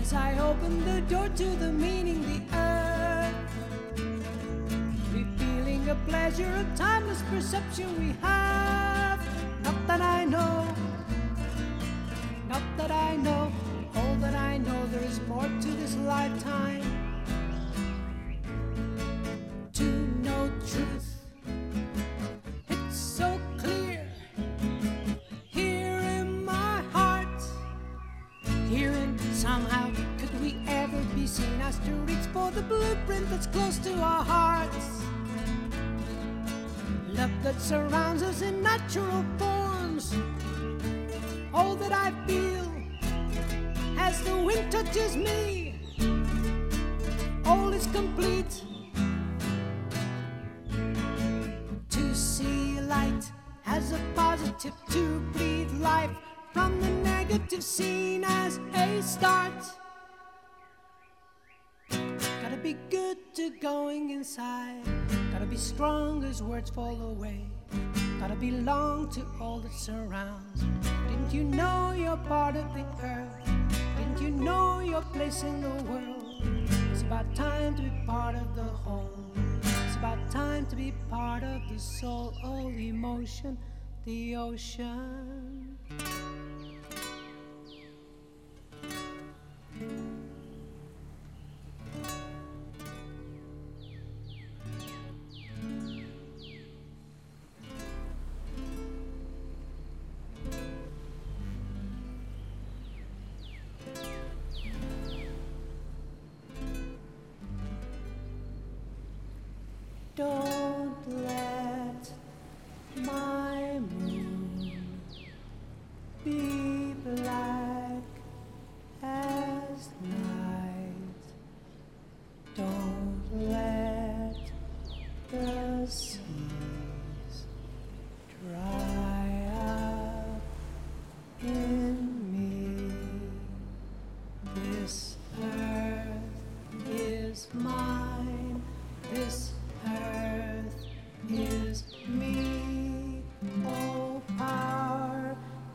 As I open the door to the meaning, the earth, revealing a pleasure of timeless perception we have. Not that I know, not that I know, all that I know, there is more to this lifetime. To know truth, it's so clear here in my heart. Hearing somehow, could we ever be seen as to reach for the blueprint that's close to our hearts? Love that surrounds us in natural forms. All that I feel as the wind touches me, all is complete. To see light as a positive, to breathe life from the negative seen as a start. Gotta be good to going inside, gotta be strong as words fall away, gotta belong to all that surrounds. Didn't you know you're part of the earth? Didn't you know your place in the world? It's about time to be part of the whole. It's about time to be part of the soul, all emotion, the ocean. Don't let my moon be black as night. Don't let the seas dry up in me. This earth is mine. This earth is me. All power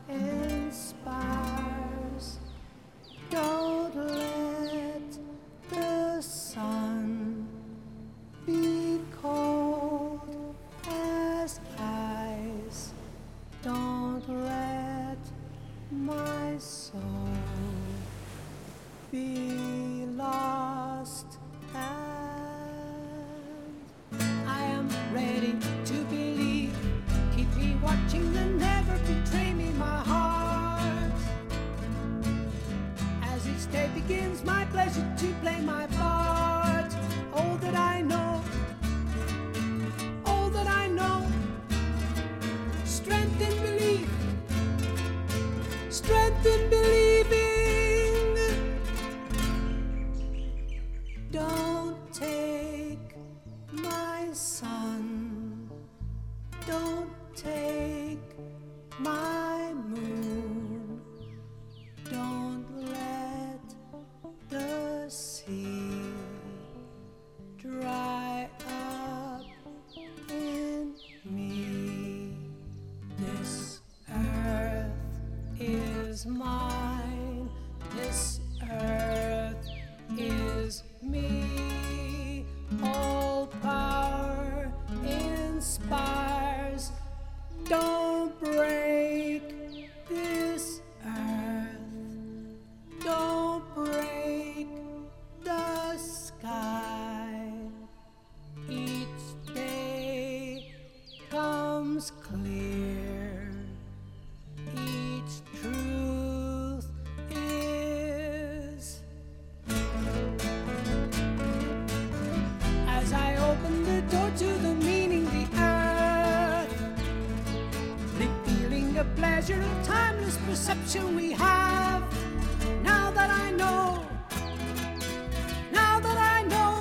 inspires. Don't let the sun be cold as ice. Don't let my soul be lost. I am ready to believe. Keep me watching and never betray me, my heart. As each day begins, my pleasure to play my part. All that I know, all that I know. Strength in belief, strength in believing. Don't take my sun, don't take my moon, don't let the sea dry up in me. This earth is mine, this earth is me. All power inspires. Don't break this earth. Don't break the sky. Each day comes clear. Each truth is. As I open the door to the meaning, the earth, revealing a pleasure of timeless perception we have. Now that I know, now that I know.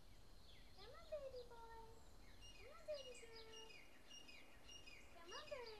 Come on, baby boy. Come on, baby girl. Come on, baby.